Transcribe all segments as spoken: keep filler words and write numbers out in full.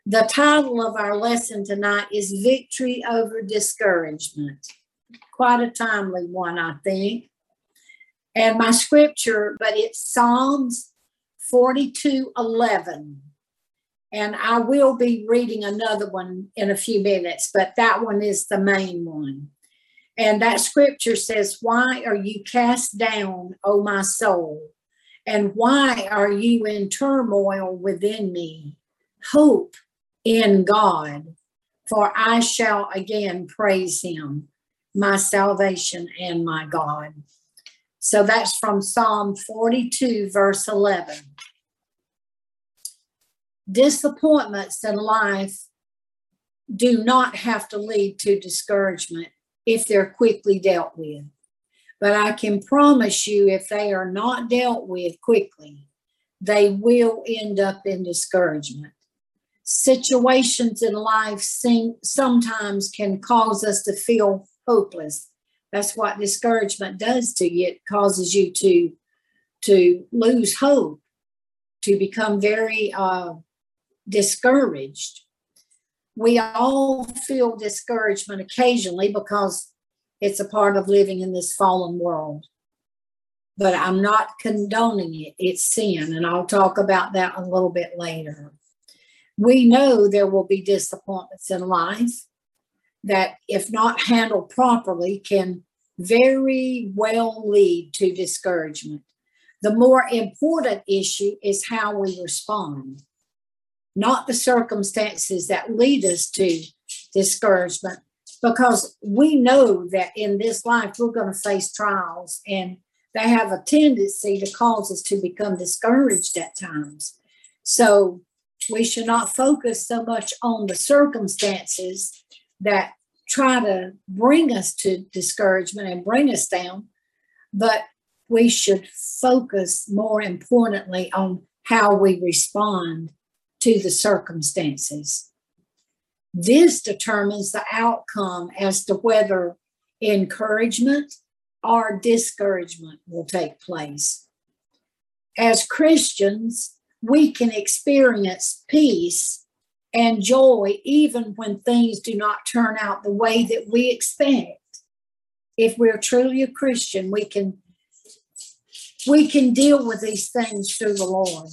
The title of our lesson tonight is Victory Over Discouragement. Quite a timely one, I think. And my scripture, but it's Psalms forty-two eleven. And I will be reading another one in a few minutes, but that one is the main one. And that scripture says, "Why are you cast down, O my soul? And why are you in turmoil within me? Hope in God, for I shall again praise him, my salvation and my God." So that's from Psalm forty-two, verse eleven. Disappointments in life do not have to lead to discouragement if they're quickly dealt with. But I can promise you, if they are not dealt with quickly, they will end up in discouragement. Situations in life seem, sometimes can cause us to feel hopeless. That's what discouragement does to you. It causes you to, to lose hope, to become very uh, discouraged. We all feel discouragement occasionally because it's a part of living in this fallen world. But I'm not condoning it. It's sin, and I'll talk about that a little bit later. We know there will be disappointments in life that, if not handled properly, can very well lead to discouragement. The more important issue is how we respond, not the circumstances that lead us to discouragement, because we know that in this life we're going to face trials, and they have a tendency to cause us to become discouraged at times. So we should not focus so much on the circumstances that try to bring us to discouragement and bring us down, but we should focus more importantly on how we respond to the circumstances. This determines the outcome as to whether encouragement or discouragement will take place. As Christians, we can experience peace and joy even when things do not turn out the way that we expect. If we're truly a Christian, we can, we can deal with these things through the Lord.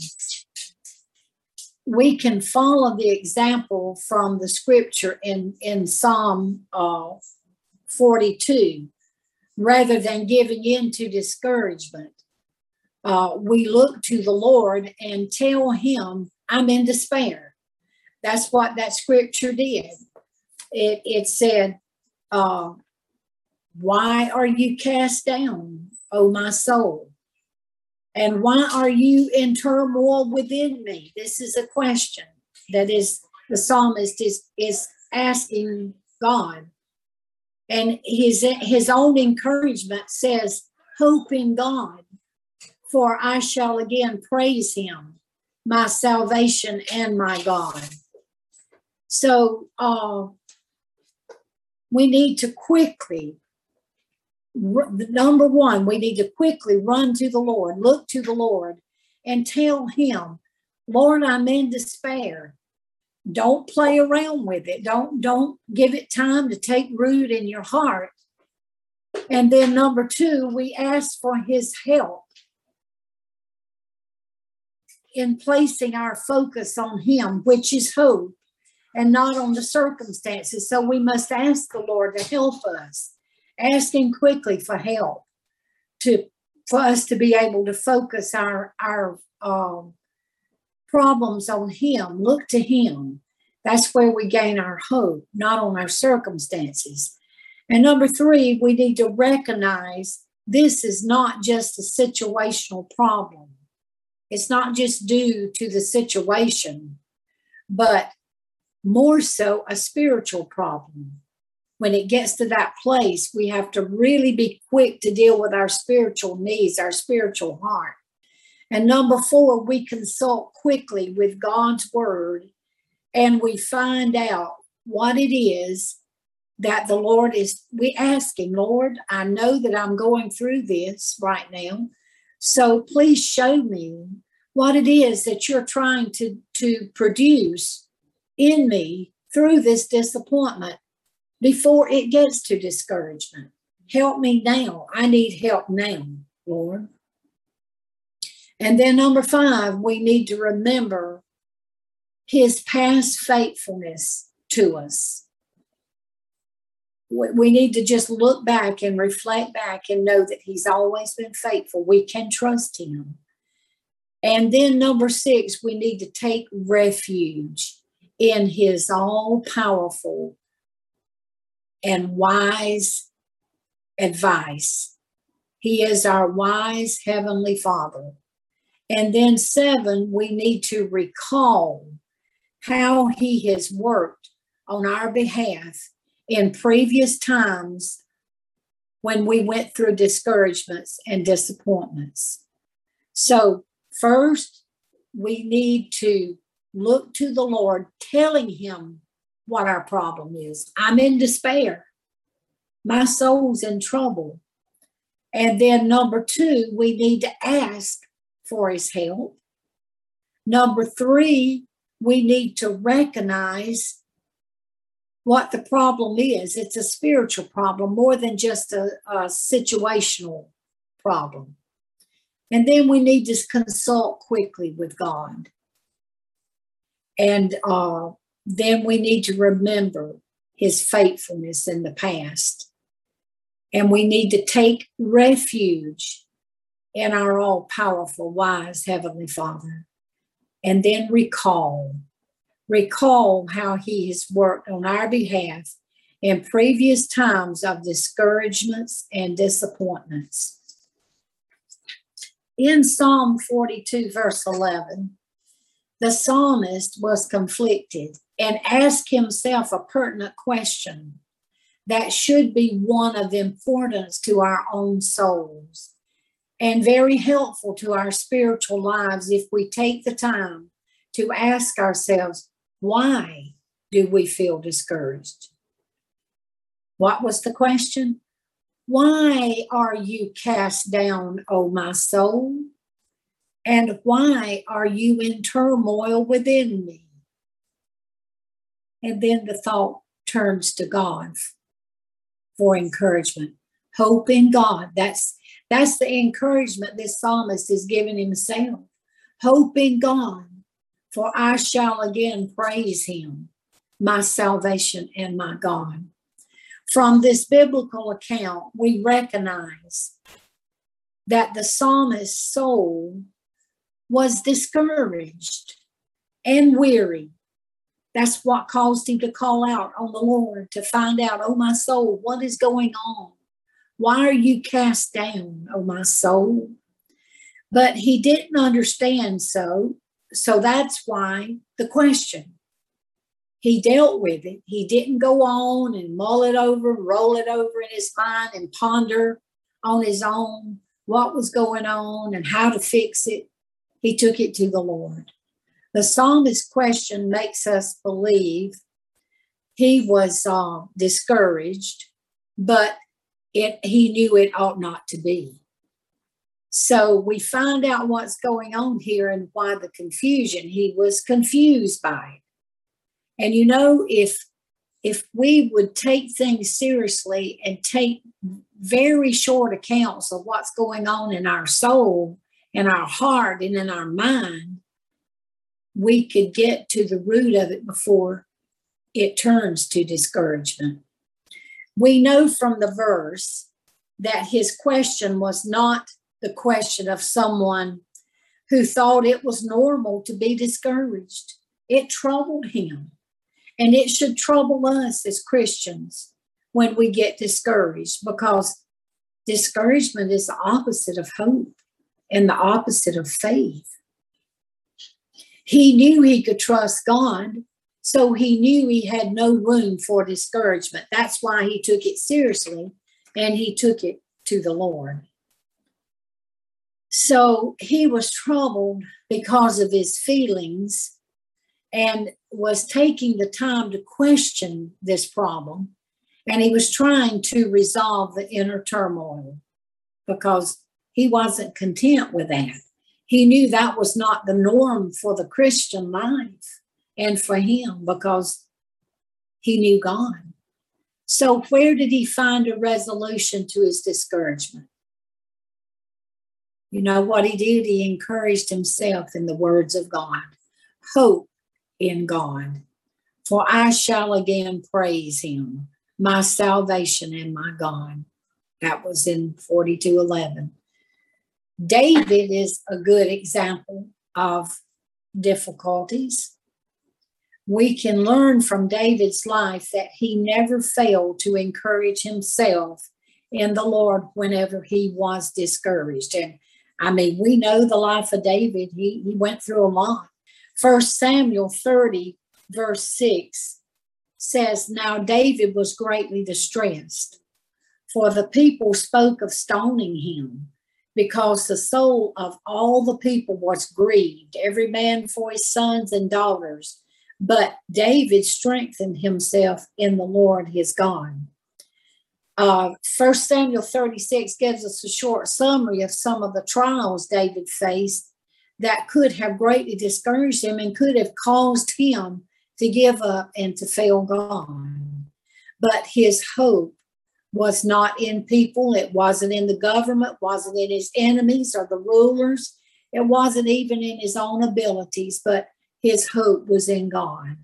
We can follow the example from the scripture in, in Psalm uh, forty-two, rather than giving in to discouragement. Uh, we look to the Lord and tell him, "I'm in despair." That's what that scripture did. It, it said, uh, "Why are you cast down, O my soul? And why are you in turmoil within me?" This is a question that is the psalmist is, is asking God. And his, his own encouragement says, "Hope in God, for I shall again praise him, my salvation and my God." So uh, we need to quickly, number one, we need to quickly run to the Lord, look to the Lord, and tell him, "Lord, I'm in despair." Don't play around with it. Don't, don't give it time to take root in your heart. And then number two, we ask for his help in placing our focus on him, which is hope, and not on the circumstances. So we must ask the Lord to help us. Ask him quickly for help, to for us to be able to focus our, our um, problems on him. Look to him. That's where we gain our hope, not on our circumstances. And number three, we need to recognize this is not just a situational problem. It's not just due to the situation, but more so a spiritual problem. When it gets to that place, we have to really be quick to deal with our spiritual needs, our spiritual heart. And number four, we consult quickly with God's word, and we find out what it is that the Lord is, we ask him, "Lord, I know that I'm going through this right now, so please show me what it is that you're trying to, to produce in me through this disappointment before it gets to discouragement. Help me now. I need help now, Lord. And then number five, we need to remember his past faithfulness to us. We need to just look back and reflect back and know that he's always been faithful. We can trust him. And then number six, we need to take refuge in his all-powerful and wise advice. He is our wise Heavenly Father. And then seven, we need to recall how he has worked on our behalf in previous times when we went through discouragements and disappointments. So first, we need to look to the Lord, telling him what our problem is. I'm in despair. My soul's in trouble. And then number two, we need to ask for his help. Number three, we need to recognize what the problem is. It's a spiritual problem more than just a, a situational problem. And then we need to consult quickly with God. And uh, then we need to remember his faithfulness in the past. And we need to take refuge in our all-powerful, wise Heavenly Father. And then recall. Recall how he has worked on our behalf in previous times of discouragements and disappointments. In Psalm forty-two, verse eleven, the psalmist was conflicted and asked himself a pertinent question that should be one of importance to our own souls and very helpful to our spiritual lives if we take the time to ask ourselves, why do we feel discouraged? What was the question? Why are you cast down, O my soul? And why are you in turmoil within me? And then the thought turns to God for encouragement. Hope in God. That's, that's the encouragement this psalmist is giving himself. Hope in God, for I shall again praise him, my salvation and my God. From this biblical account, we recognize that the psalmist's soul was discouraged and weary. That's what caused him to call out on the Lord, to find out, oh, my soul, what is going on? Why are you cast down, oh, my soul? But he didn't understand so, so that's why the question. He dealt with it. He didn't go on and mull it over, roll it over in his mind and ponder on his own what was going on and how to fix it. He took it to the Lord. The psalmist's question makes us believe he was uh, discouraged, but it, he knew it ought not to be. So we find out what's going on here and why the confusion. He was confused by it. And you know, if if we would take things seriously and take very short accounts of what's going on in our soul, in our heart, and in our mind, we could get to the root of it before it turns to discouragement. We know from the verse that his question was not the question of someone who thought it was normal to be discouraged. It troubled him. And it should trouble us as Christians when we get discouraged, because discouragement is the opposite of hope and the opposite of faith. He knew he could trust God, so he knew he had no room for discouragement. That's why he took it seriously and he took it to the Lord. So he was troubled because of his feelings and was taking the time to question this problem. And he was trying to resolve the inner turmoil because he wasn't content with that. He knew that was not the norm for the Christian life. and for him because he knew God. So where did he find a resolution to his discouragement? You know what he did? He encouraged himself in the words of God. Hope in God, for I shall again praise him, my salvation and my God. That was in forty-two eleven. David is a good example of difficulties. We can learn from David's life that he never failed to encourage himself in the Lord whenever he was discouraged. And I mean, we know the life of David. He, he went through a lot. First Samuel thirty, verse six says, Now David was greatly distressed, for the people spoke of stoning him, because the soul of all the people was grieved, every man for his sons and daughters. But David strengthened himself in the Lord his God. Uh, First Samuel thirty-six gives us a short summary of some of the trials David faced that could have greatly discouraged him and could have caused him to give up and to fail God. But his hope was not in people. It wasn't in the government, wasn't in his enemies or the rulers. It wasn't even in his own abilities, but his hope was in God.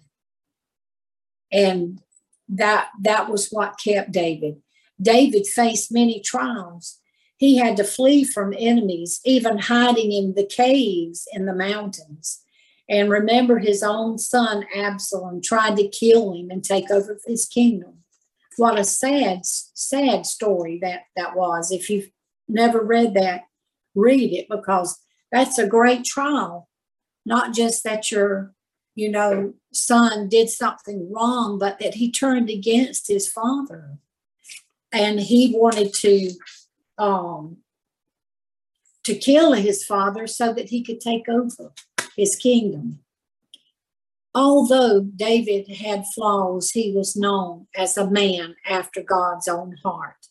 And that, that was what kept David. David faced many trials. He had to flee from enemies, even hiding in the caves in the mountains. And remember, his own son, Absalom, tried to kill him and take over his kingdom. What a sad, sad story that, that was. If you've never read that, read it, because that's a great trial. Not just that your, you know, son did something wrong, but that he turned against his father. And he wanted to, um, to kill his father so that he could take over his kingdom. Although David had flaws, he was known as a man after God's own heart.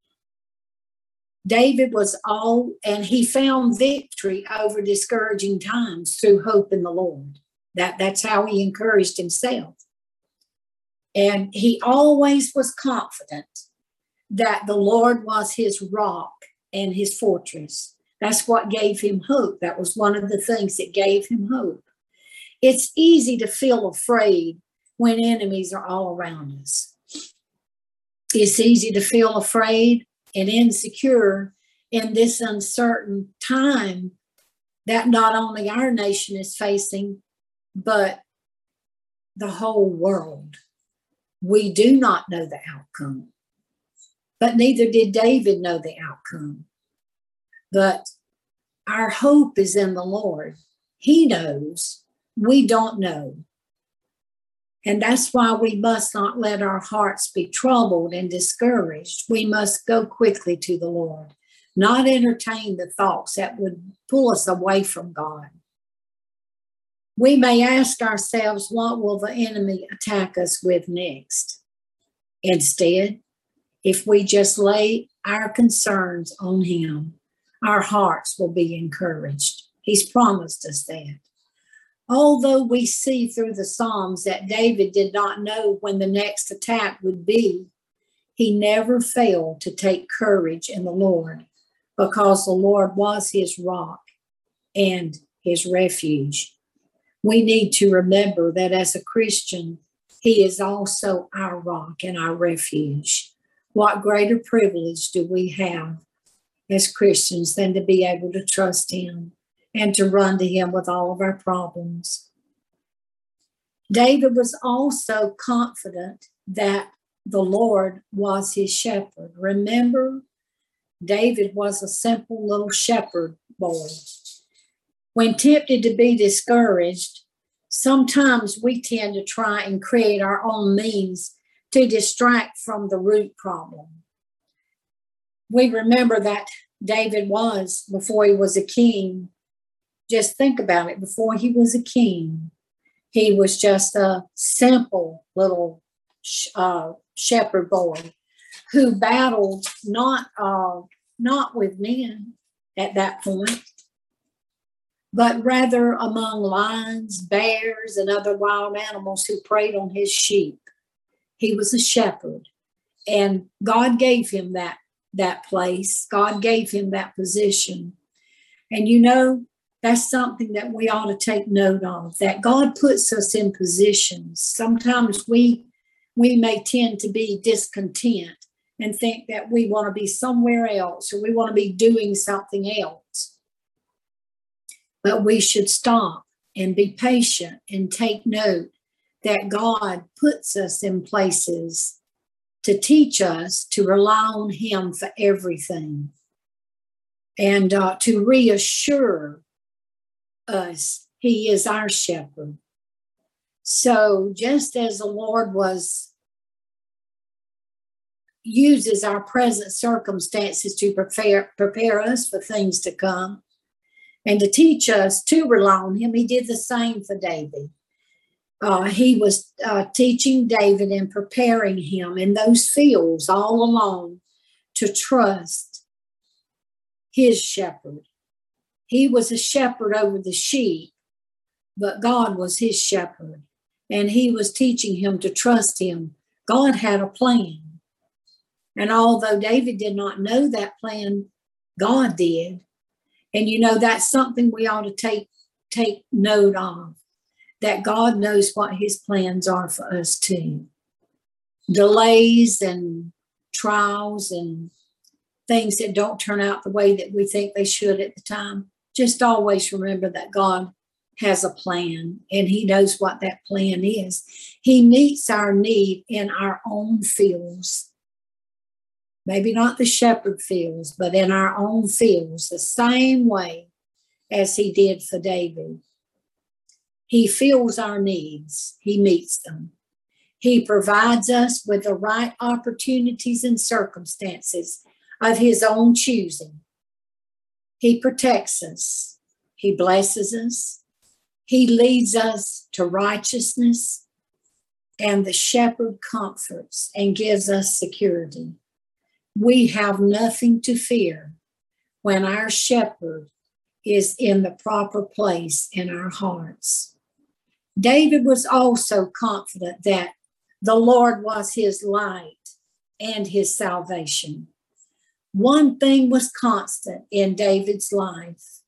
David was all, and he found victory over discouraging times through hope in the Lord. That, that's how he encouraged himself. And he always was confident that the Lord was his rock and his fortress. That's what gave him hope. That was one of the things that gave him hope. It's easy to feel afraid when enemies are all around us. It's easy to feel afraid and insecure in this uncertain time that not only our nation is facing, but the whole world. We do not know the outcome, but neither did David know the outcome. But our hope is in the Lord. He knows. We don't know. And that's why we must not let our hearts be troubled and discouraged. We must go quickly to the Lord, not entertain the thoughts that would pull us away from God. We may ask ourselves, what will the enemy attack us with next? Instead, if we just lay our concerns on him, our hearts will be encouraged. He's promised us that. Although we see through the Psalms that David did not know when the next attack would be, he never failed to take courage in the Lord, because the Lord was his rock and his refuge. We need to remember that as a Christian, he is also our rock and our refuge. What greater privilege do we have as Christians than to be able to trust him and to run to him with all of our problems. David was also confident that the Lord was his shepherd. Remember, David was a simple little shepherd boy. When tempted to be discouraged, sometimes we tend to try and create our own means to distract from the root problem. We remember that David was, before he was a king, just think about it, before he was a king, he was just a simple little uh, shepherd boy who battled not, uh, not with men at that point, but rather among lions, bears, and other wild animals who preyed on his sheep. He was a shepherd, and God gave him that, that place. God gave him that position. And you know, that's something that we ought to take note of, that God puts us in positions. Sometimes we we may tend to be discontent and think that we want to be somewhere else or we want to be doing something else. But we should stop and be patient and take note that God puts us in places to teach us to rely on him for everything, and uh, to reassure us he is our shepherd. So just as the Lord was uses our present circumstances to prepare prepare us for things to come and to teach us to rely on him, he did the same for David. Uh, he was uh, teaching David and preparing him in those fields all along to trust his shepherd. He was a shepherd over the sheep, but God was his shepherd, and he was teaching him to trust him. God had a plan. And although David did not know that plan, God did. And you know, that's something we ought to take, take note of, that God knows what his plans are for us too. Delays and trials and things that don't turn out the way that we think they should at the time, just always remember that God has a plan and he knows what that plan is. He meets our need in our own fields. Maybe not the shepherd fields, but in our own fields, the same way as he did for David. He fills our needs. He meets them. He provides us with the right opportunities and circumstances of his own choosing. He protects us. He blesses us. He leads us to righteousness. And the shepherd comforts and gives us security. We have nothing to fear when our shepherd is in the proper place in our hearts. David was also confident that the Lord was his light and his salvation. One thing was constant in David's life,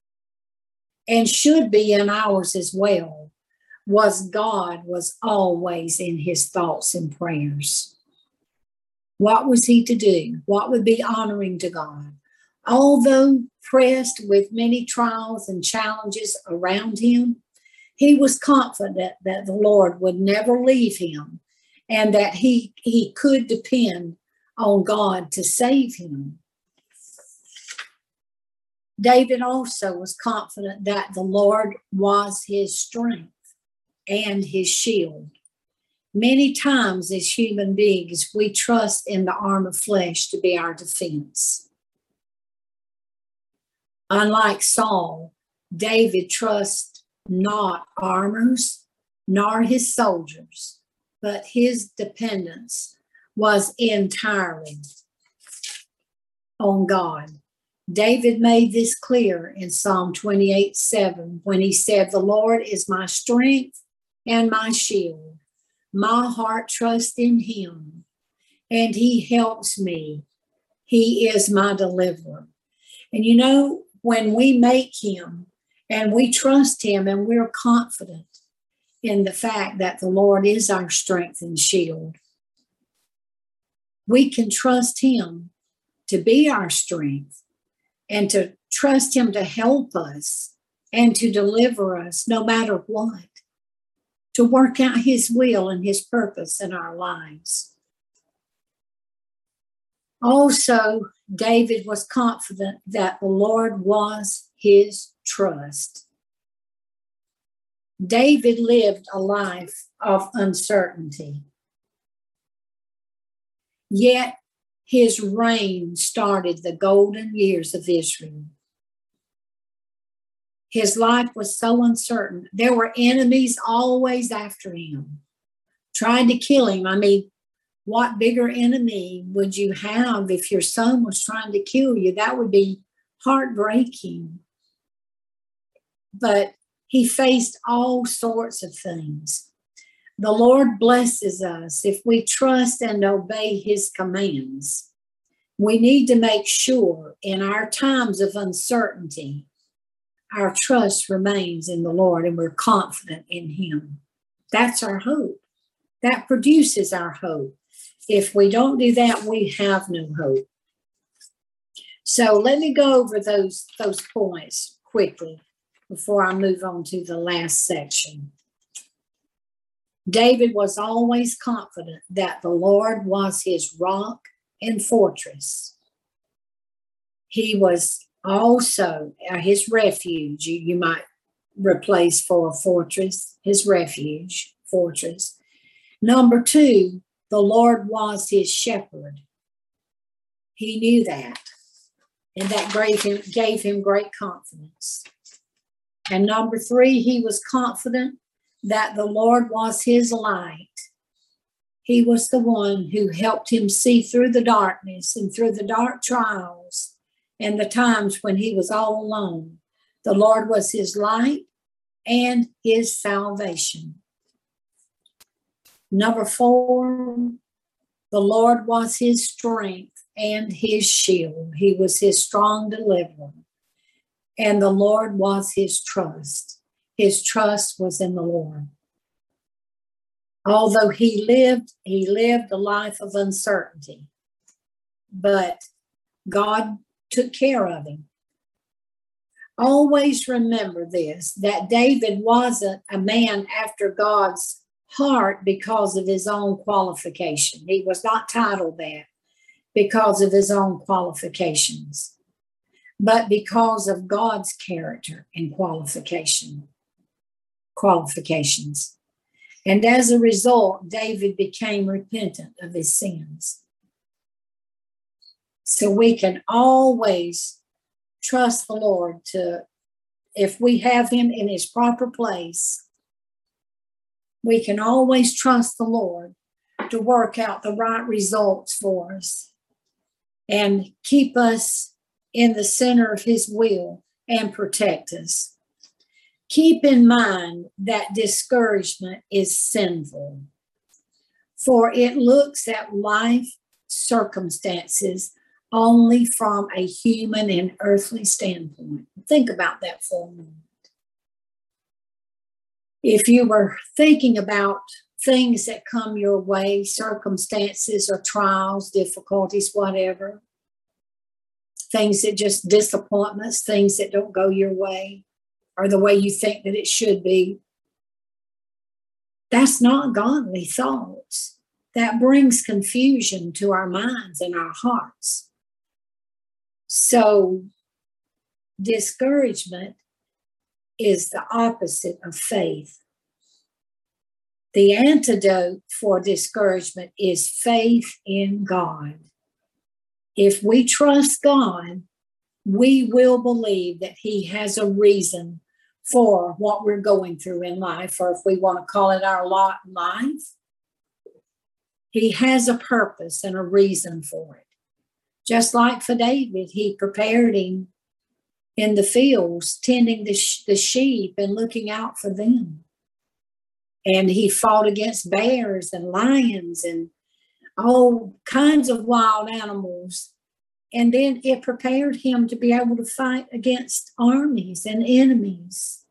and should be in ours as well, was God was always in his thoughts and prayers. What was he to do? What would be honoring to God? Although pressed with many trials and challenges around him, he was confident that the Lord would never leave him and that he, he could depend on God to save him. David also was confident that the Lord was his strength and his shield. Many times as human beings, we trust in the arm of flesh to be our defense. Unlike Saul, David trusts not armors nor his soldiers, but his dependence was entirely on God. David made this clear in Psalm twenty-eight seven when he said, "The Lord is my strength and my shield. My heart trusts in him, and he helps me. He is my deliverer." And you know, when we make him and we trust him and we're confident in the fact that the Lord is our strength and shield, we can trust him to be our strength and to trust him to help us and to deliver us no matter what, to work out his will and his purpose in our lives. Also, David was confident that the Lord was his trust. David lived a life of uncertainty, yet his reign started the golden years of Israel. His life was so uncertain. There were enemies always after him, trying to kill him. I mean, what bigger enemy would you have if your son was trying to kill you? That would be heartbreaking. but he faced all sorts of things. The Lord blesses us if we trust and obey his commands. We need to make sure in our times of uncertainty, our trust remains in the Lord and we're confident in him. That's our hope. That produces our hope. If we don't do that, we have no hope. So let me go over those, those points quickly before I move on to the last section. David was always confident that the Lord was his rock and fortress. He was also uh, his refuge. You, you might replace for a fortress, his refuge, fortress. Number two, the Lord was his shepherd. He knew that, and that gave him, gave him great confidence. And number three, he was confident that the Lord was his light. He was the one who helped him see through the darkness and through the dark trials and the times when he was all alone. The Lord was his light and his salvation. Number four, the Lord was his strength and his shield. He was his strong deliverer. And the Lord was his trust. His trust was in the Lord. Although he lived, he lived a life of uncertainty, but God took care of him. Always remember this, that David wasn't a man after God's heart because of his own qualification. He was not titled that because of his own qualifications, but because of God's character and qualification, qualifications. And as a result, David became repentant of his sins. So we can always trust the Lord to, if we have him in his proper place, we can always trust the Lord to work out the right results for us and keep us in the center of his will and protect us. Keep in mind that discouragement is sinful, for it looks at life circumstances only from a human and earthly standpoint. Think about that for a moment. If you were thinking about things that come your way, circumstances or trials, difficulties, whatever, things that just disappointments, things that don't go your way or the way you think that it should be, that's not godly thoughts. That brings confusion to our minds and our hearts. So discouragement is the opposite of faith. The antidote for discouragement is faith in God. If we trust God, we will believe that he has a reason for what we're going through in life, or if we want to call it our lot in life. He has a purpose and a reason for it. Just like for David, he prepared him in the fields, tending the, sh- the sheep and looking out for them. And he fought against bears and lions and all kinds of wild animals. And then it prepared him to be able to fight against armies and enemies.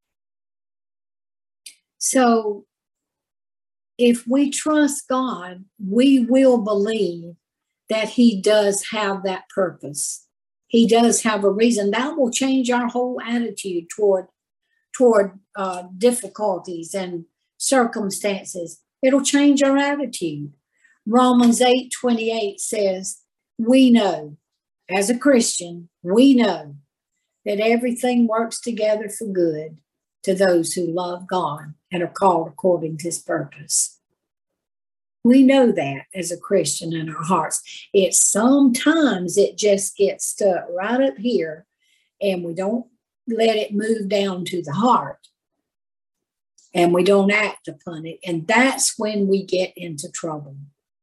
So if we trust God, we will believe that he does have that purpose. He does have a reason. That will change our whole attitude toward, toward uh, difficulties and circumstances. It'll change our attitude. Romans eight twenty-eight says, we know, as a Christian, we know that everything works together for good to those who love God and are called according to his purpose. We know that as a Christian in our hearts. It sometimes it just gets stuck right up here and we don't let it move down to the heart and we don't act upon it. And that's when we get into trouble.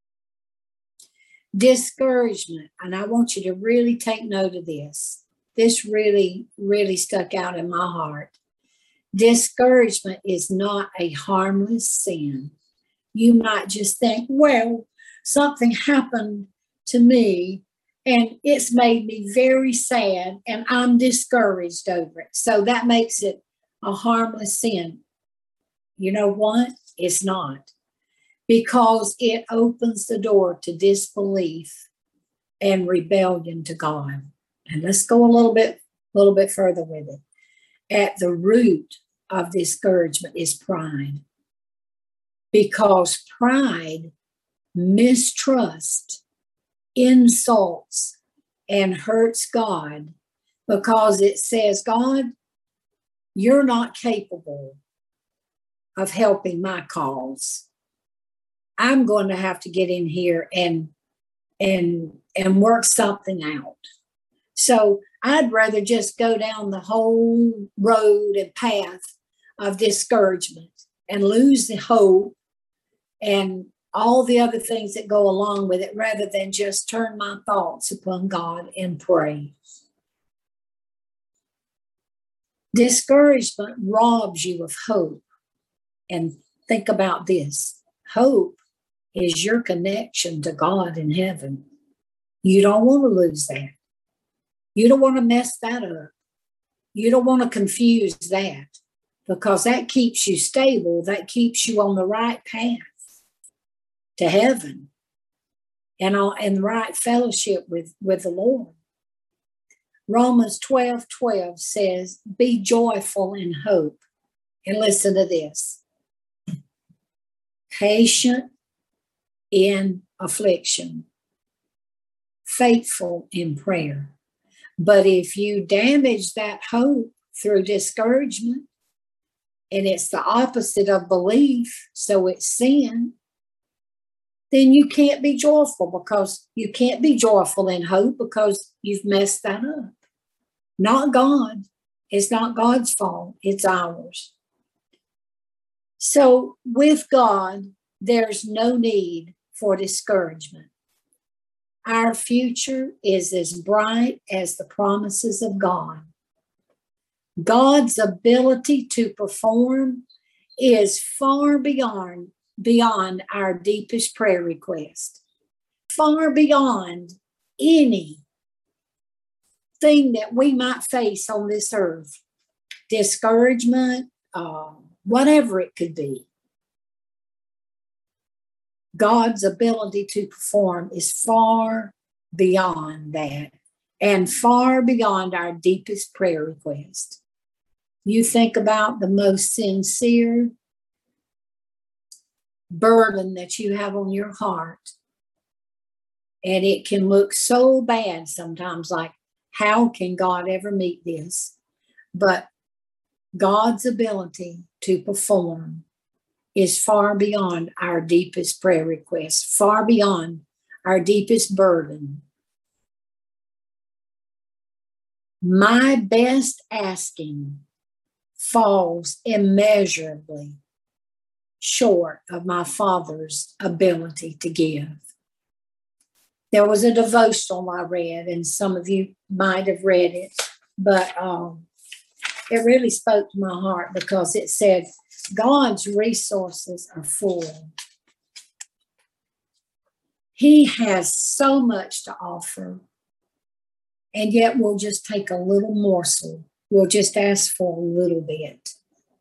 Discouragement, and I want you to really take note of this. This really, really stuck out in my heart. Discouragement is not a harmless sin. You might just think, well, something happened to me and it's made me very sad and I'm discouraged over it. So that makes it a harmless sin. You know what? It's not. Because it opens the door to disbelief and rebellion to God. And let's go a little bit, a little bit further with it. At the root of discouragement is pride. Because pride, mistrust, insults, and hurts God because it says, God, you're not capable of helping my cause. I'm going to have to get in here and and and work something out. So I'd rather just go down the whole road and path of discouragement and lose the hope and all the other things that go along with it, rather than just turn my thoughts upon God and pray. Discouragement robs you of hope. And think about this. Hope is your connection to God in heaven. You don't want to lose that. You don't want to mess that up. You don't want to confuse that, because that keeps you stable. That keeps you on the right path to heaven and in the right fellowship with, with the Lord. Romans twelve twelve says, be joyful in hope. And listen to this. Patient in affliction. Faithful in prayer. But if you damage that hope through discouragement, and it's the opposite of belief, so it's sin, then you can't be joyful, because you can't be joyful in hope because you've messed that up. Not God. It's not God's fault. It's ours. So with God, there's no need for discouragement. Our future is as bright as the promises of God. God's ability to perform is far beyond, beyond our deepest prayer request, far beyond any thing that we might face on this earth, discouragement, uh, whatever it could be. God's ability to perform is far beyond that, and far beyond our deepest prayer request. You think about the most sincere burden that you have on your heart, and it can look so bad sometimes, like, how can God ever meet this? But God's ability to perform is far beyond our deepest prayer request, far beyond our deepest burden. My best asking falls immeasurably short of my Father's ability to give. There was a devotional I read, and some of you might have read it, but um, it really spoke to my heart, because it said, God's resources are full. He has so much to offer, and yet we'll just take a little morsel. We'll just ask for a little bit.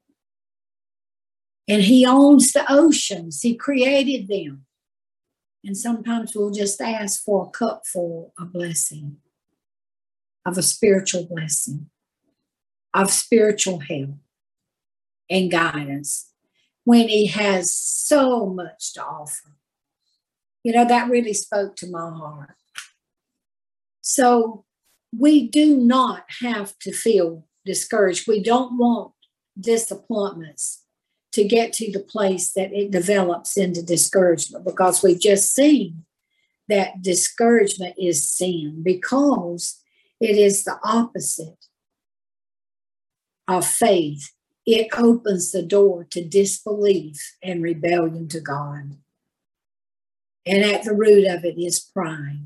And He owns the oceans. He created them. And sometimes we'll just ask for a cupful of blessing, of a spiritual blessing, of spiritual help and guidance, when He has so much to offer. You know, that really spoke to my heart. So we do not have to feel discouraged. We don't want disappointments to get to the place that it develops into discouragement, because we've just seen that discouragement is sin, because it is the opposite of faith. It opens the door to disbelief and rebellion to God. And at the root of it is pride.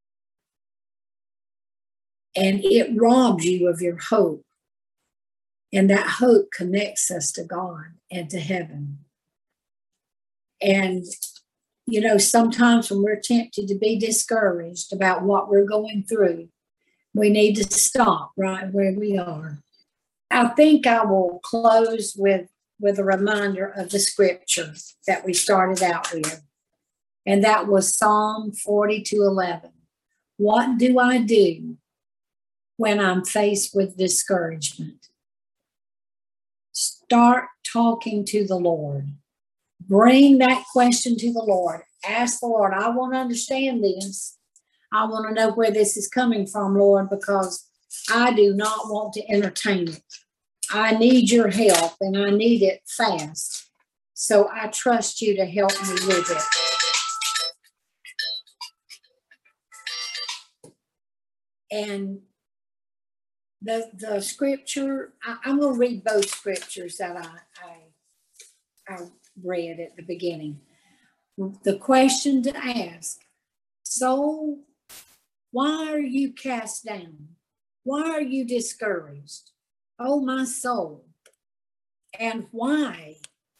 And it robs you of your hope. And that hope connects us to God and to heaven. And, you know, sometimes when we're tempted to be discouraged about what we're going through, we need to stop right where we are. I think I will close with, with a reminder of the scripture that we started out with. And that was Psalm forty-two eleven. What do I do when I'm faced with discouragement? Start talking to the Lord. Bring that question to the Lord. Ask the Lord, I want to understand this. I want to know where this is coming from, Lord, because I do not want to entertain it. I need your help, and I need it fast. So I trust you to help me with it. And the the scripture, I, I'm going to read both scriptures that I, I, I read at the beginning. The question to ask, soul, why are you cast down? Why are you discouraged? Oh, my soul. And why?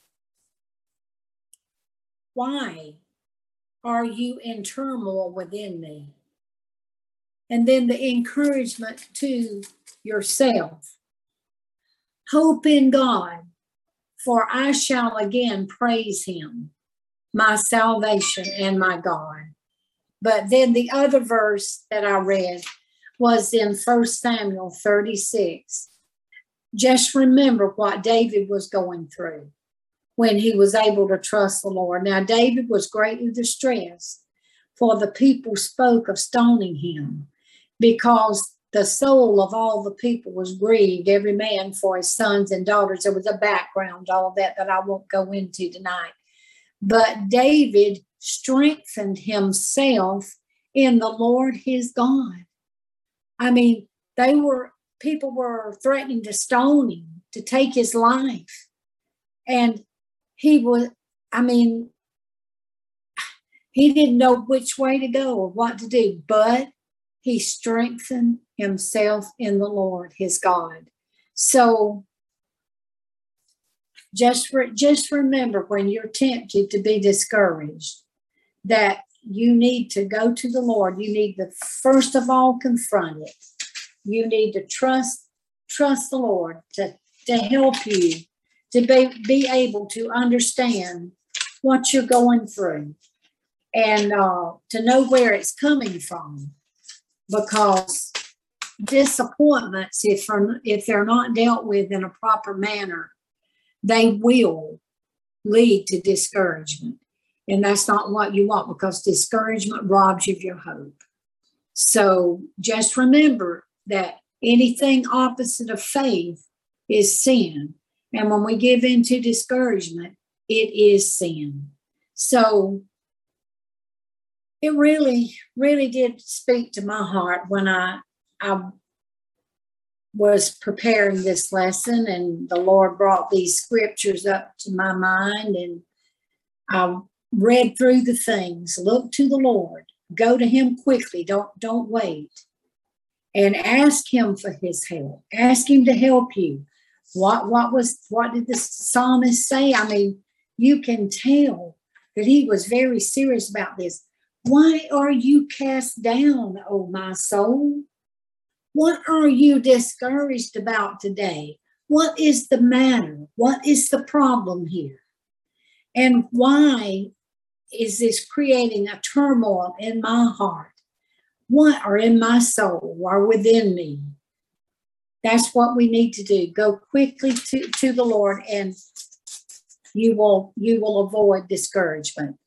Why are you in turmoil within me? And then the encouragement to yourself. Hope in God, for I shall again praise him, my salvation and my God. But then the other verse that I read was in First Samuel thirty-six. Just remember what David was going through when he was able to trust the Lord. Now, David was greatly distressed, for the people spoke of stoning him, because the soul of all the people was grieved, every man for his sons and daughters. There was a background, all that, that I won't go into tonight. But David strengthened himself in the Lord his God. I mean, they were, people were threatening to stone him, to take his life. And he was, I mean, he didn't know which way to go or what to do, but he strengthened himself in the Lord, his God. So just, for, just remember when you're tempted to be discouraged, that you need to go to the Lord. You need to first of all confront it. You need to trust, trust the Lord to, to help you to be, be able to understand what you're going through and uh, to know where it's coming from. Because disappointments, if, if they're not dealt with in a proper manner, they will lead to discouragement. And that's not what you want, because discouragement robs you of your hope. So just remember that anything opposite of faith is sin. And when we give in to discouragement, it is sin. So it really, really did speak to my heart when I, I was preparing this lesson, and the Lord brought these scriptures up to my mind, and I read through the things. Look to the Lord. Go to him quickly. Don't, don't wait. And ask him for his help. Ask him to help you. What, what was, what did the psalmist say? I mean, you can tell that he was very serious about this. Why are you cast down, O my soul? What are you discouraged about today? What is the matter? What is the problem here? And why is this creating a turmoil in my heart? What are in my soul or within me? That's what we need to do. Go quickly to, to the Lord, and you will, you will avoid discouragement.